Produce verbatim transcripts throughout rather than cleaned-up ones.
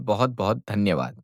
बहुत-बहुत धन्यवाद।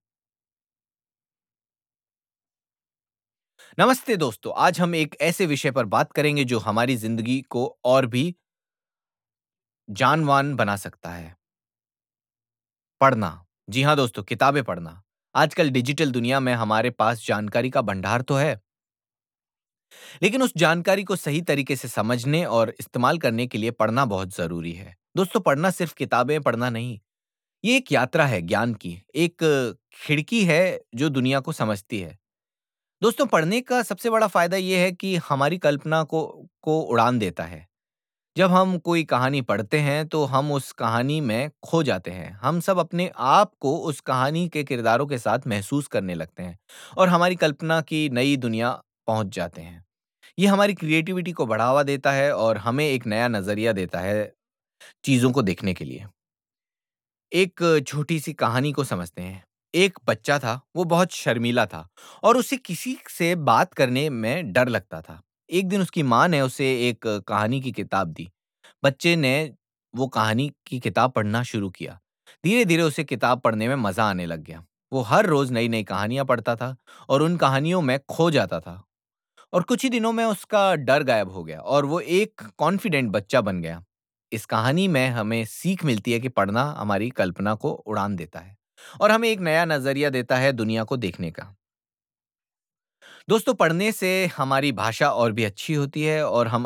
नमस्ते दोस्तों, आज हम एक ऐसे विषय पर बात करेंगे जो हमारी ज़िंदगी को और भी जानवान बना सकता है। पढ़ना। जी हाँ दोस्तों, किताबें पढ़ना। आजकल डिजिटल दुनिया में हमारे पास जानकारी का भंडार तो है, लेकिन उस जानकारी को सही तरीके से समझने और इस्तेमाल करने के लिए पढ़ना बहुत ज़रूरी है। दोस्तों, पढ़ना सिर्फ किताबें पढ़ना नहीं, ये एक यात्रा है ज्ञान की, एक खिड़की है जो दुनिया को समझती है। दोस्तों, पढ़ने का सबसे बड़ा फ़ायदा ये है कि हमारी कल्पना को को उड़ान देता है। जब हम कोई कहानी पढ़ते हैं, तो हम उस कहानी में खो जाते हैं। हम सब अपने आप को उस कहानी के किरदारों के साथ महसूस करने लगते हैं और हमारी कल्पना की नई दुनिया पहुँच जाते हैं। ये हमारी क्रिएटिविटी को बढ़ावा देता है और हमें एक नया नज़रिया देता है चीज़ों को देखने के लिए। एक छोटी-सी कहानी को समझते हैं। एक बच्चा था, वो बहुत शर्मीला था और उसे किसी से बात करने में डर लगता था। एक दिन उसकी माँ ने उसे एक कहानी की किताब दी। बच्चे ने वो कहानी की किताब पढ़ना शुरू किया। धीरे-धीरे उसे किताब पढ़ने में मज़ा आने लग गया। वो हर रोज़ नई-नई कहानियाँ पढ़ता था और उन कहानियों में खो जाता था और कुछ ही दिनों में उसका डर गायब हो गया और वो एक कॉन्फिडेंट बच्चा बन गया। इस कहानी में हमें सीख मिलती है कि पढ़ना हमारी कल्पना को उड़ान देता है और हमें एक नया नज़रिया देता है दुनिया को देखने का। दोस्तों, पढ़ने से हमारी भाषा और भी अच्छी होती है और हम